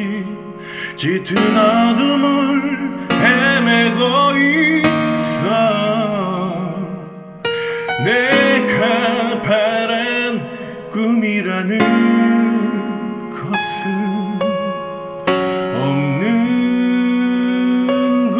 없이 짙은 어둠을 헤매고 있어. 내가 바란 꿈이라는 것은 없는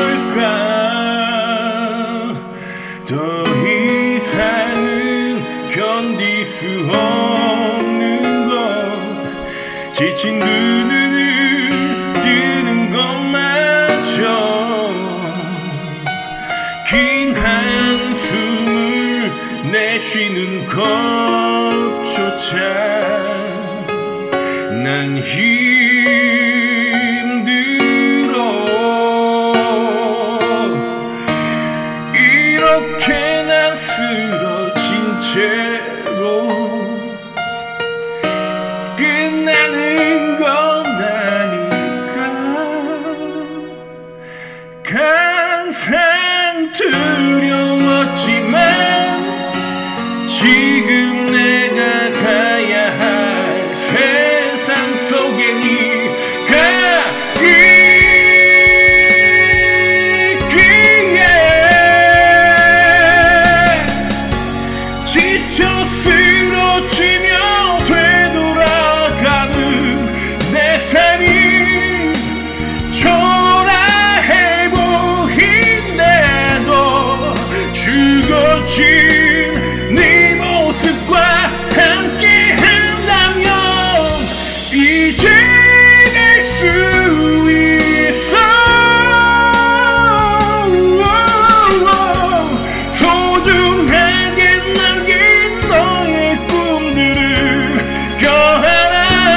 걸까? 더 이상은 견딜 수 없는 것, 지친 두 눈을 뜨는 것마저 긴 한숨을 내쉬는 것조차 난 힘들어. 이렇게 난 쓰러진 채로 끝나는 건 아닐까? 항상 두려웠지만 지금 내가 가야 할 세상 속에 네가 있기에 지쳐 쓰러지며 되돌아가는 내 삶이 초라해 보인대도 죽어진 네 모습과 함께 한다면 이제 갈 수 있어. 소중하게 남긴 너의 꿈들을 껴안아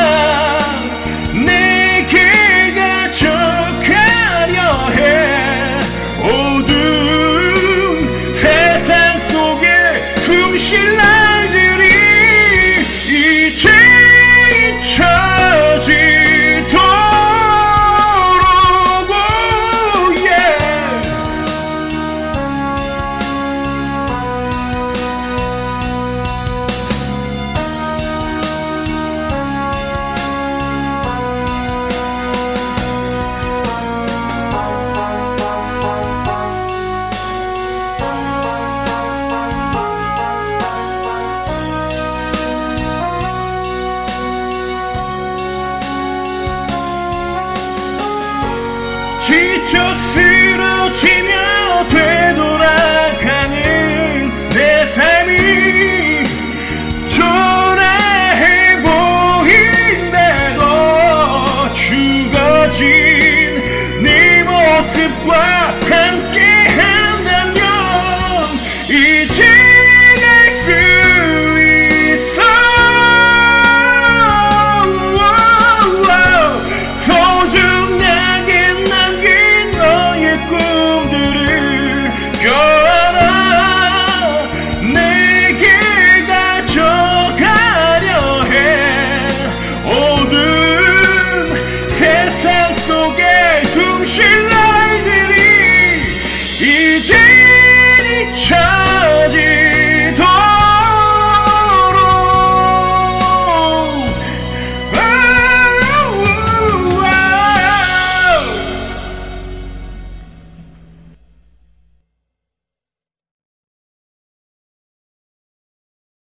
내게 가져가려 해. 어두운 세상 속에 숨 쉴 날들이 이제 잊혀지도록. yeah. 지쳐 쓰러지며 되돌아가는 내 삶이 초라해 보인대도 죽어진 네 모습과 함께 한다면 이제 갈 수 있어. 소중하게 남긴 너의 꿈들을 껴안아 내게 가져가려 해. 어두운 세상 속에 숨 쉴 날들이 이제 잊혀